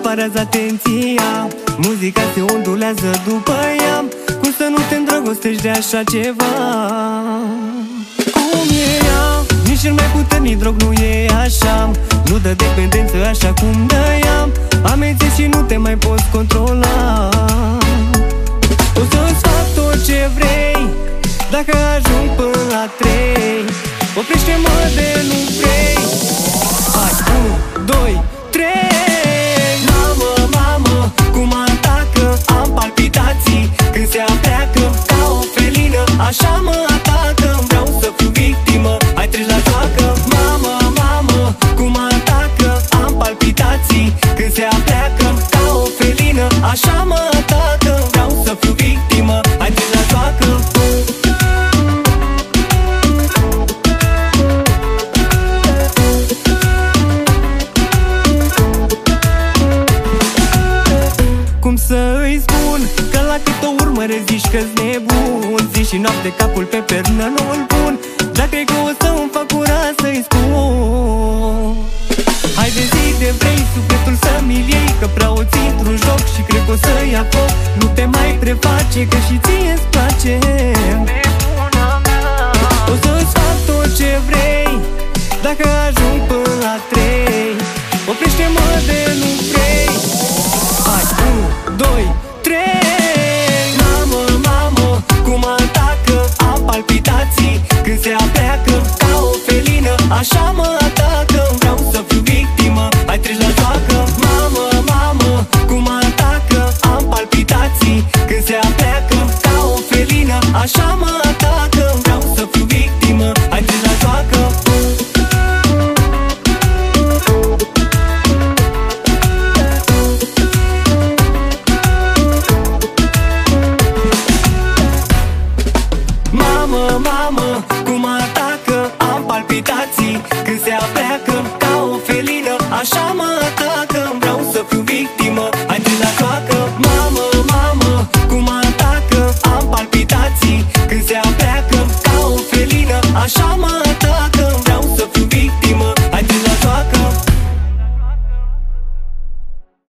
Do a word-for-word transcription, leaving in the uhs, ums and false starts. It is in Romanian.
acaparează atenția, muzica se ondulează după ea. Cum să nu te îndrăgostești de așa ceva? Cum e ea? Nici cel mai puternic drog nu e așa, nu dă dependență așa cum dă ea. Amenințe și nu te mai poți controla. O să-ți fac tot ce vrei, dacă ajung până la trei. Oprește-mă de nu vrei. Hai, unu, doi, trei. Mamă, mamă, cum atacă, am palpitații când se apleacă. Ca o felină, așa mă atacă. Vreau să fiu victimă, hai treci la joacă. Mamă, mamă, cum atacă, am palpitații când se apleacă. Ca o felină, așa mă atacă. Vreau să fiu victimă, hai treci la joacă. Cum să-i spun că la cât o urmăresc zici că-s nebun? Zi și noapte capul pe pernă nu-l pun. Dar cred că o să-mi fac ura să-i spun. Hai de zi de vrei sufletul să-mi-l iei, că prea o ții într-un joc și cred că o să-i ia foc. Nu te mai preface că și ție-ți place. O să-ți fac tot ce vrei, dacă ajung până la trei. Oprește-mă de nu vrei. Hai, unu, doi, trei. Mamă, mamă, cum atacă, am palpitații când se apleacă. Ca o felină, așa mă atacă. Vreau să fiu victimă, hai treci la joacă. Mamă, mamă, cum atacă, am palpitații când se apleacă. Ca o felină, așa mă atacă.